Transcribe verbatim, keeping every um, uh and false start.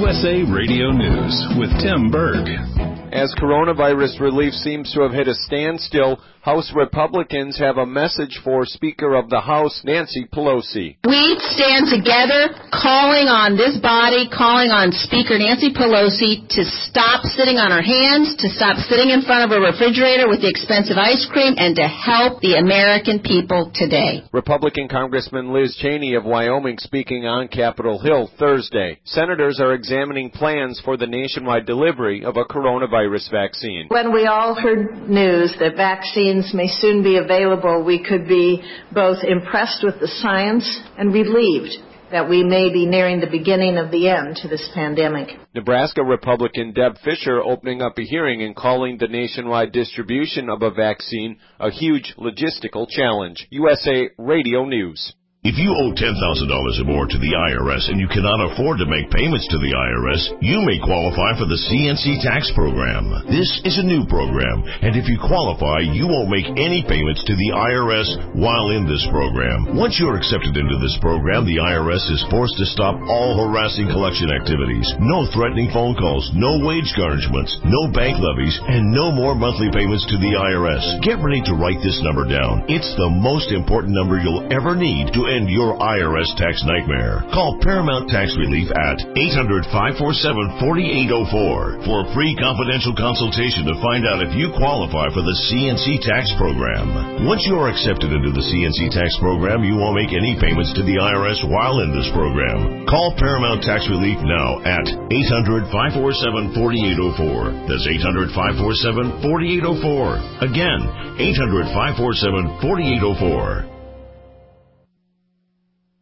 S A Radio News with Tim Berg. As coronavirus relief seems to have hit a standstill, House Republicans have a message for Speaker of the House, Nancy Pelosi. We stand together calling on this body, calling on Speaker Nancy Pelosi to stop sitting on her hands, to stop sitting in front of a refrigerator with the expensive ice cream, and to help the American people today. Republican Congressman Liz Cheney of Wyoming speaking on Capitol Hill Thursday. Senators are examining plans for the nationwide delivery of a coronavirus vaccine. When we all heard news that vaccines may soon be available, we could be both impressed with the science and relieved that we may be nearing the beginning of the end to this pandemic. Nebraska Republican Deb Fischer opening up a hearing and calling the nationwide distribution of a vaccine a huge logistical challenge. U S A Radio News. If you owe ten thousand dollars or more to the I R S and you cannot afford to make payments to the I R S, you may qualify for the C N C tax program. This is a new program, and if you qualify, you won't make any payments to the I R S while in this program. Once you're accepted into this program, the I R S is forced to stop all harassing collection activities. No threatening phone calls, no wage garnishments, no bank levies, and no more monthly payments to the I R S. Get ready to write this number down. It's the most important number you'll ever need to end your I R S tax nightmare. Call Paramount Tax Relief at eight hundred, five four seven, four eight zero four for a free confidential consultation to find out if you qualify for the C N C tax program. Once you are accepted into the C N C tax program, you won't make any payments to the I R S while in this program. Call Paramount Tax Relief now at eight hundred, five four seven, four eight zero four. That's eight hundred, five four seven, four eight zero four. Again, eight hundred, five four seven, four eight zero four.